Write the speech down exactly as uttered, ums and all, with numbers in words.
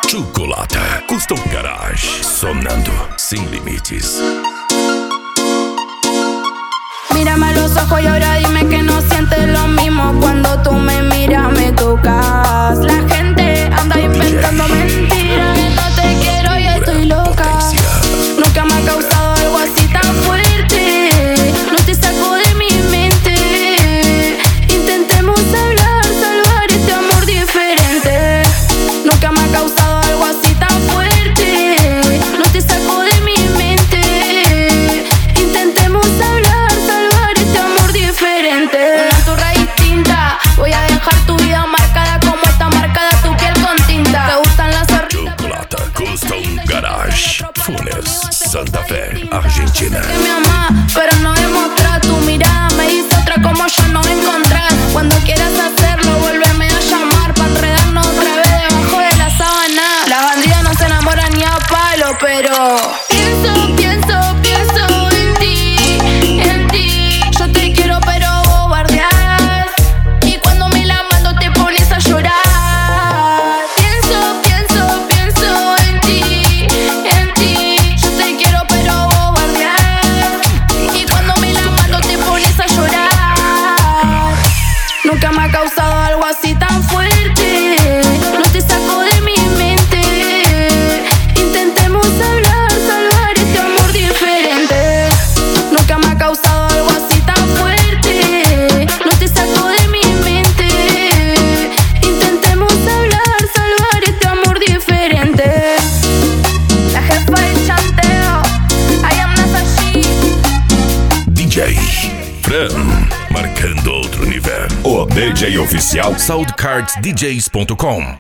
Chocolata Custom Garage, sonando sin límites. Mírame a los ojos y ahora dime que no sientes lo mismo cuando tú me miras, me tocas. La gente anda inventando mentiras. No te quiero y estoy loca. Nunca me ha causado algo así tan fuerte. No te saco de mi mente. Intentemos hablar, salvar este amor diferente. Nunca me ha causado algo así tan fuerte. No te saco de mi mente. Intentemos hablar, salvar este amor diferente. Una turra distinta. Voy a dejar tu vida marcada como está marcada tu piel con tinta. Te gustan las zorritas. Chocolata Custom Garage, Funes, Santa Fe, Argentina. Que me amás, pero no demostrar. Tu mirada me dice otra como yo no encontrar. Cuando quieras hacerlo, vuélveme a llamar pa' enredarnos otra vez debajo de la sábana. Las bandidas no se enamoran ni a palo, pero pienso, pienso, pienso en ti, en ti. Yo te quiero pero vos bardeás. Y cuando me la mando te pones a llorar. Pienso, pienso, pienso en ti, en ti. Yo te quiero pero vos bardeás. Y cuando me la mando te pones a llorar. Nunca me ha causado algo así tan fuerte. No te saco de mi mente. Intentemos hablar, salvar este amor diferente. Nunca me ha causado algo así tan fuerte. No te saco de mi mente. Intentemos hablar, salvar este amor diferente. La jefa del chanteo, I am Nasashi. D J Fran, marcando outro nível. O D J oficial soundcards d js ponto com.